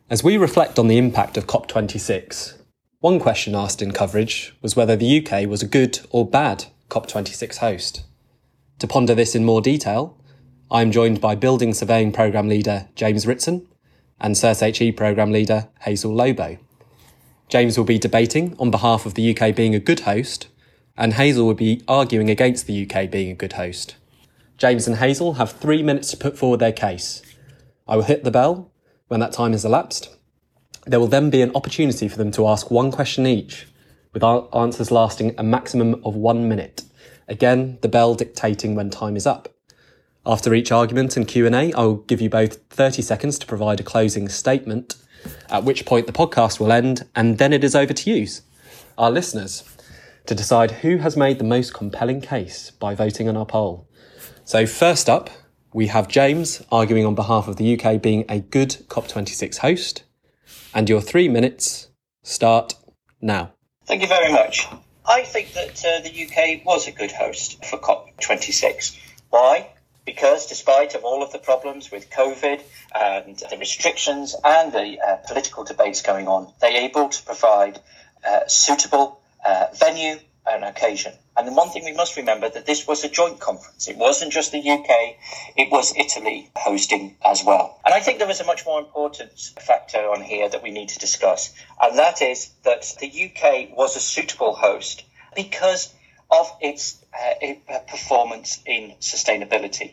As we reflect on the impact of COP26, one question asked in coverage was whether the UK was a good or bad COP26 host. To ponder this in more detail, I am joined by Building Surveying Programme Leader James Ritson and SURSE Programme Leader Hazel Lobo. James will be debating on behalf of the UK being a good host, and Hazel will be arguing against the UK being a good host. James and Hazel have 3 minutes to put forward their case. I will hit the bell when that time has elapsed. There will then be an opportunity for them to ask one question each, with answers lasting a maximum of 1 minute. Again, the bell dictating when time is up. After each argument and Q&A, I will give you both 30 seconds to provide a closing statement, at which point the podcast will end, and then it is over to you, our listeners, to decide who has made the most compelling case by voting on our poll. So first up, we have James arguing on behalf of the UK being a good COP26 host, and your 3 minutes start now. Thank you very much. I think that the UK was a good host for COP26. Why? Because despite of all of the problems with COVID and the restrictions and the political debates going on, they're able to provide suitable venue and occasion. And the one thing we must remember that this was a joint conference. It wasn't just the UK, it was Italy hosting as well. And I think there is a much more important factor on here that we need to discuss. And that is that the UK was a suitable host because of its performance in sustainability.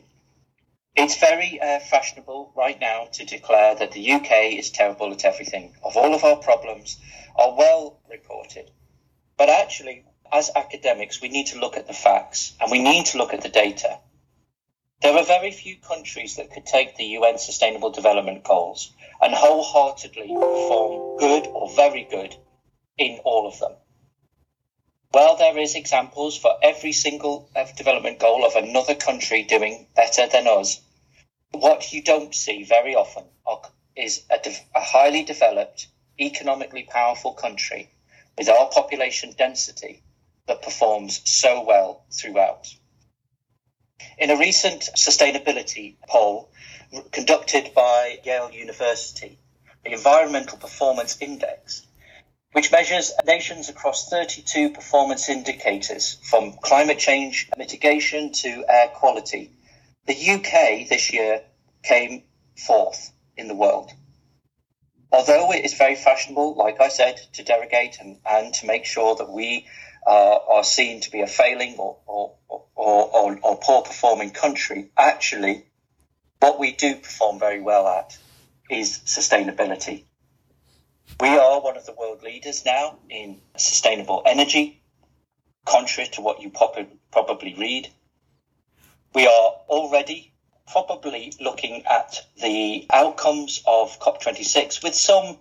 It's very fashionable right now to declare that the UK is terrible at everything. Of all of our problems are well reported. But actually, as academics, we need to look at the facts and we need to look at the data. There are very few countries that could take the UN Sustainable Development Goals and wholeheartedly perform good or very good in all of them. Well, there is examples for every single development goal of another country doing better than us. What you don't see very often is a highly developed, economically powerful country with our population density that performs so well throughout. In a recent sustainability poll conducted by Yale University, the Environmental Performance Index, which measures nations across 32 performance indicators, from climate change mitigation to air quality. The UK this year came fourth in the world. Although it is very fashionable, like I said, to derogate and to make sure that we are seen to be a failing or poor performing country, actually, what we do perform very well at is sustainability. We are one of the world leaders now in sustainable energy, contrary to what you probably read. We are already probably looking at the outcomes of COP26 with some,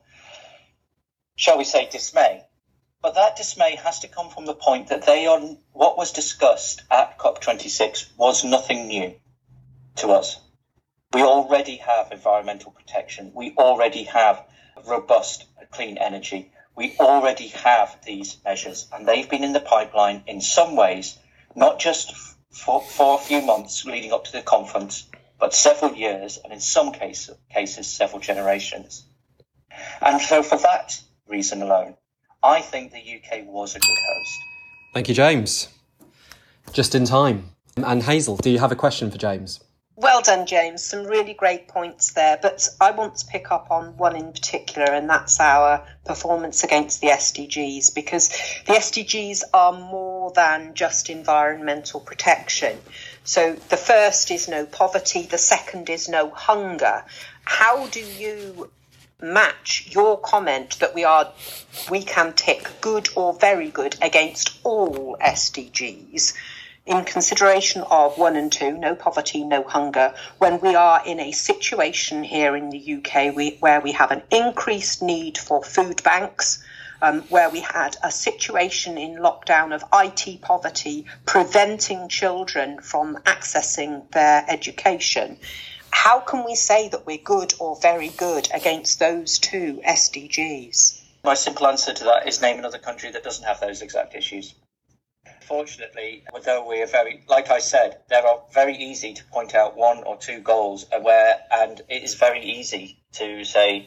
shall we say, dismay. But that dismay has to come from the point that what was discussed at COP26 was nothing new to us. We already have environmental protection. We already have robust clean energy. We already have these measures, and they've been in the pipeline in some ways, not just for a few months leading up to the conference, but several years, and in some cases several generations. And so for that reason alone, I think the UK was a good host. Thank you, James. Just in time. And Hazel, do you have a question for James? Well done, James. Some really great points there. But I want to pick up on one in particular, and that's our performance against the SDGs, because the SDGs are more than just environmental protection. So the first is no poverty. The second is no hunger. How do you match your comment that we can tick good or very good against all SDGs in consideration of 1 and 2, no poverty, no hunger, when we are in a situation here in the UK where we have an increased need for food banks, where we had a situation in lockdown of IT poverty preventing children from accessing their education? How can we say that we're good or very good against those two SDGs? My simple answer to that is name another country that doesn't have those exact issues. Fortunately, although we are like I said, they are very easy to point out 1 or 2 goals and it is very easy to say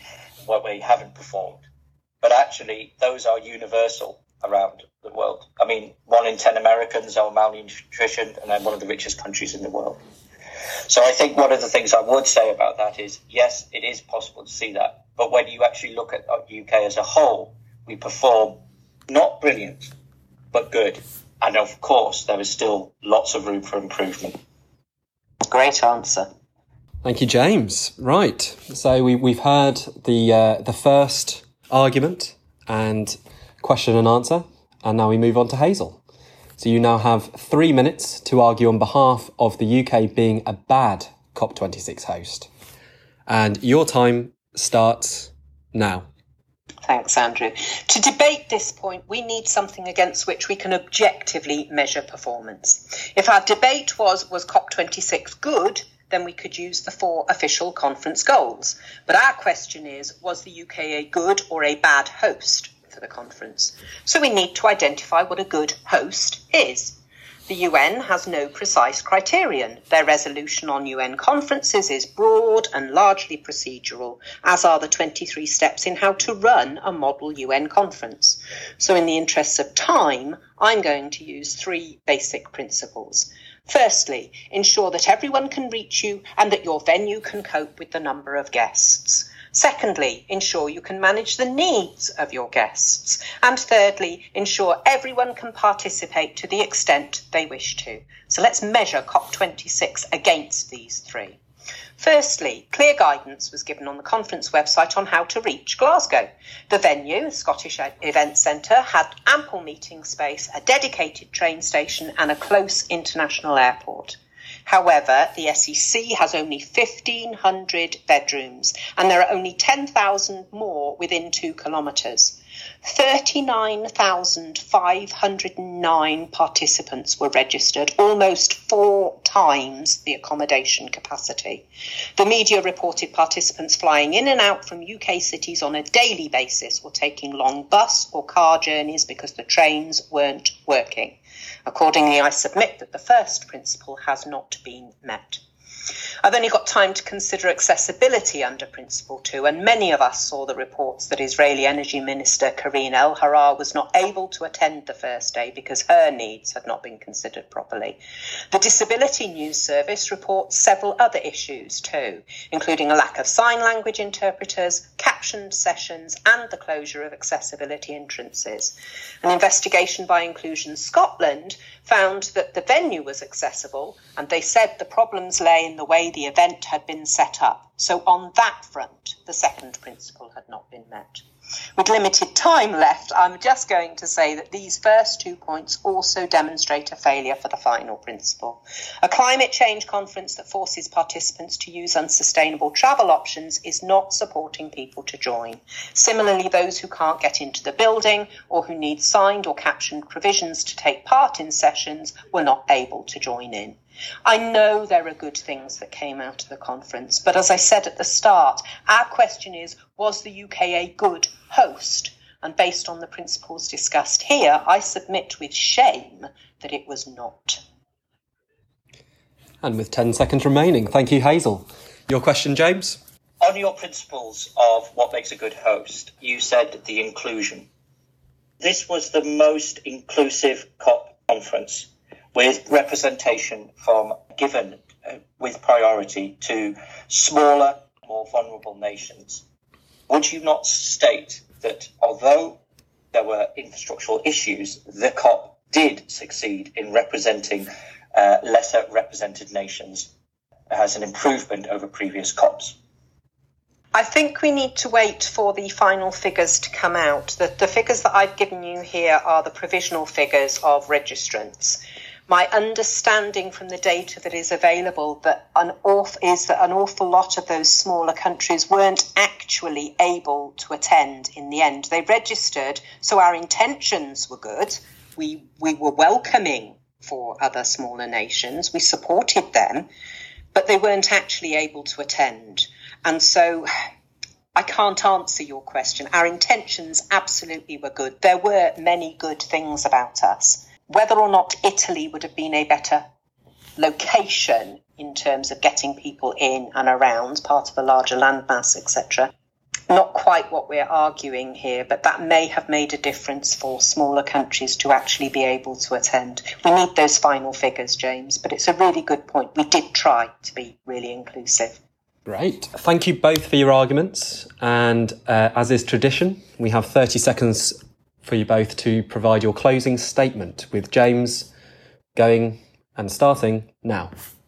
where we haven't performed. But actually, those are universal around the world. I mean, 1 in 10 Americans are malnutrition, and then one of the richest countries in the world. So I think one of the things I would say about that is, yes, it is possible to see that. But when you actually look at the UK as a whole, we perform not brilliant, but good. And of course, there is still lots of room for improvement. Great answer. Thank you, James. Right. So we've heard the first argument and question and answer, and now we move on to Hazel. So you now have 3 minutes to argue on behalf of the UK being a bad COP26 host. And your time starts now. Thanks, Andrew. To debate this point, we need something against which we can objectively measure performance. If our debate was COP26 good, then we could use the 4 official conference goals. But our question is, was the UK a good or a bad host for the conference? So we need to identify what a good host is. The UN has no precise criterion. Their resolution on UN conferences is broad and largely procedural, as are the 23 steps in how to run a model UN conference. So in the interests of time, I'm going to use 3 basic principles. Firstly, ensure that everyone can reach you and that your venue can cope with the number of guests. Secondly, ensure you can manage the needs of your guests. And thirdly, ensure everyone can participate to the extent they wish to. So let's measure COP26 against these 3. Firstly, clear guidance was given on the conference website on how to reach Glasgow. The venue, Scottish Event Centre, had ample meeting space, a dedicated train station and a close international airport. However, the SEC has only 1,500 bedrooms and there are only 10,000 more within 2 kilometres. 39,509 participants were registered, almost 4 times the accommodation capacity. The media reported participants flying in and out from UK cities on a daily basis or taking long bus or car journeys because the trains weren't working. Accordingly, I submit that the first principle has not been met. I've only got time to consider accessibility under Principle 2, and many of us saw the reports that Israeli Energy Minister Karine El-Harar was not able to attend the first day because her needs had not been considered properly. The Disability News Service reports several other issues too, including a lack of sign language interpreters, captioned sessions, and the closure of accessibility entrances. An investigation by Inclusion Scotland found that the venue was accessible, and they said the problems lay in the way the event had been set up. So on that front, the second principle had not been met. With limited time left, I'm just going to say that these first 2 points also demonstrate a failure for the final principle. A climate change conference that forces participants to use unsustainable travel options is not supporting people to join. Similarly, those who can't get into the building or who need signed or captioned provisions to take part in sessions were not able to join in. I know there are good things that came out of the conference, but as I said at the start, our question is, was the UK a good host? And based on the principles discussed here, I submit with shame that it was not. And with 10 seconds remaining, thank you, Hazel. Your question, James? On your principles of what makes a good host, you said the inclusion. This was the most inclusive COP conference, with representation given with priority to smaller, more vulnerable nations. Would you not state that although there were infrastructural issues, the COP did succeed in representing lesser represented nations as an improvement over previous COPs? I think we need to wait for the final figures to come out. The figures that I've given you here are the provisional figures of registrants. My understanding from the data that is available is that an awful lot of those smaller countries weren't actually able to attend in the end. They registered, so our intentions were good. We were welcoming for other smaller nations. We supported them, but they weren't actually able to attend. And so I can't answer your question. Our intentions absolutely were good. There were many good things about us. Whether or not Italy would have been a better location in terms of getting people in and around, part of a larger landmass, etc., not quite what we're arguing here, but that may have made a difference for smaller countries to actually be able to attend. We need those final figures, James, but it's a really good point. We did try to be really inclusive. Great. Thank you both for your arguments. And as is tradition, we have 30 seconds for you both to provide your closing statement, with James going and starting now.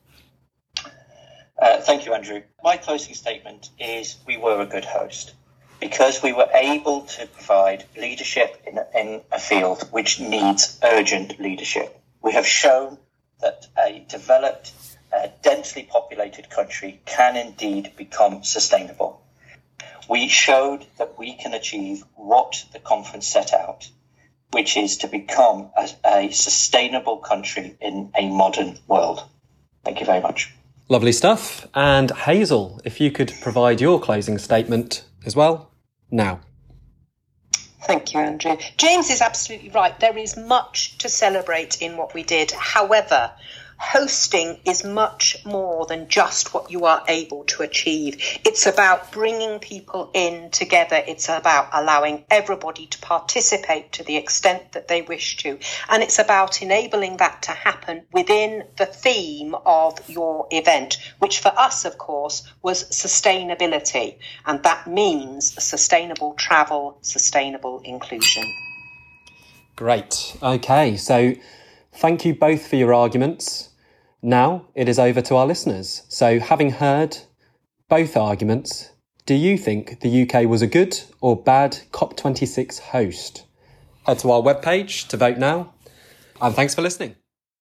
Thank you, Andrew. My closing statement is we were a good host because we were able to provide leadership in a field which needs urgent leadership. We have shown that a developed, densely populated country can indeed become sustainable. We showed that we can achieve what the conference set out, which is to become a sustainable country in a modern world. Thank you very much. Lovely stuff. And Hazel, if you could provide your closing statement as well, now. Thank you, Andrew. James is absolutely right. There is much to celebrate in what we did. However, hosting is much more than just what you are able to achieve. It's about bringing people in together. It's about allowing everybody to participate to the extent that they wish to. And it's about enabling that to happen within the theme of your event, which for us, of course, was sustainability. And that means sustainable travel, sustainable inclusion. Great. Okay, so thank you both for your arguments. Now it is over to our listeners. So having heard both arguments, do you think the UK was a good or bad COP26 host? Head to our webpage to vote now. And thanks for listening.